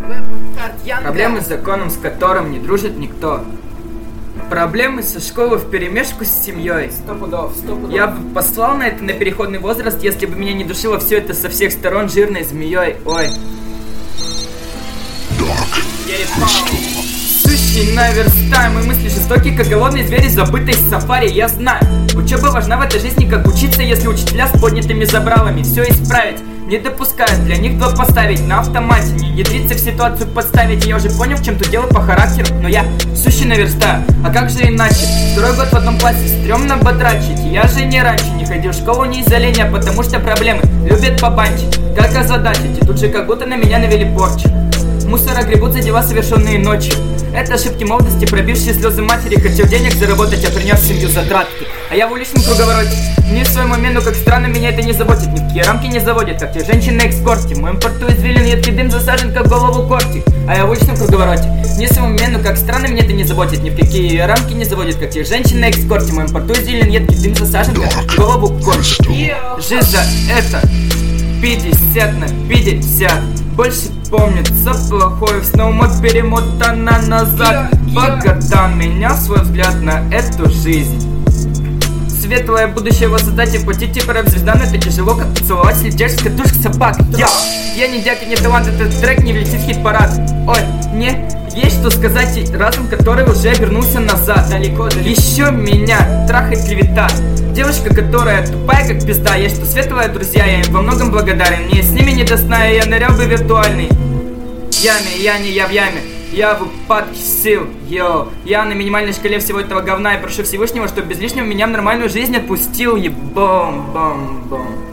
Проблемы с законом, с которым не дружит никто. Проблемы со школы вперемешку с семьей. Стопудов. Я бы послал на это на переходный возраст, если бы меня не душило все это со всех сторон жирной змеей. Ой. Сущий наверстаем, и мысли жестокие, как голодные звери, забытые с сафари. Я знаю, учеба важна в этой жизни, как учиться, если учителя с поднятыми забралами. Все исправить не допускают, для них два поставить на автомате, не ядриться в ситуацию подставить. Я уже понял, в чем тут дело по характеру, но я сущий наверстаю. А как же иначе? Второй год в одном классе, стрёмно батрачить. Я же не раньше не ходил в школу не из-за лени, а потому что проблемы любят побанчить. Как озадачить? И тут же как будто на меня навели порчу. Мусора гребут за дела, совершенные ночью. Это ошибки молодости, пробившие слезы матери. Хотел денег заработать, а принес семью затратки. А я в уличном круговороте, не в своем уме, но как странно меня это не заботит. Ни в какие рамки не заводит, как те женщины на экскорте. В моем порту извилин едкий дым засажен, как в голову кортик. А я в уличном круговороте, не в своем уме, но как странно меня это не заботит. Ни в какие рамки не заводит, как те женщины на экскорте. В моем порту извилин едкий дым засажен, как в голову кортик. Жизнь за это 50 на 50. Больше помнится плохое, в сноумот перемотано назад. По годам меня свой взгляд на эту жизнь. Светлое будущее воссоздать и платить типа рэп-звезда, но это тяжело, как поцеловать слетящих с катушек собак. Я не дяк и не талант, этот трек не влетит в хит-парад. Ой, мне есть что сказать и разум, который уже обернулся назад. Далеко. Еще меня трахает клевета. Девушка, которая тупая как пизда. Есть что светлые друзья, я им во многом благодарен. Мне с ними не до сна, и я нырял бы виртуальный яме, я не я в яме. Я в упадке сил, йоу. Я на минимальной шкале всего этого говна. И прошу Всевышнего, чтобы без лишнего меня в нормальную жизнь отпустил. Ебом-бом-бом.